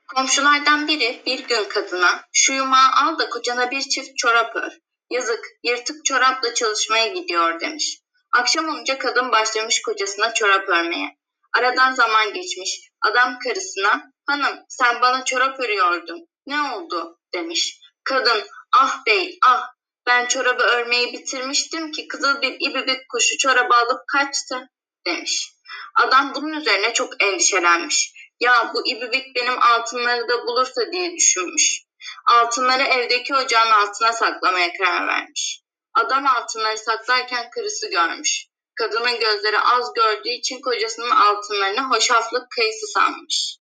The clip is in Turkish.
Komşulardan biri bir gün kadına şu yumağı al da kocana bir çift çorap ör. Yazık, yırtık çorapla çalışmaya gidiyor demiş. Akşam olunca kadın başlamış kocasına çorap örmeye. Aradan zaman geçmiş. Adam karısına, hanım sen bana çorap örüyordun. Ne oldu demiş. Kadın, ah bey ah ben çorabı örmeyi bitirmiştim ki kızıl bir ibibik kuşu çorabı alıp kaçtı demiş. Adam bunun üzerine çok endişelenmiş. Ya bu ibibik benim altınları da bulursa diye düşünmüş. Altınları evdeki ocağın altına saklamaya karar vermiş. Adam altınları saklarken karısı görmüş. Kadının gözleri az gördüğü için kocasının altınlarını hoşaflık kayısı sanmış.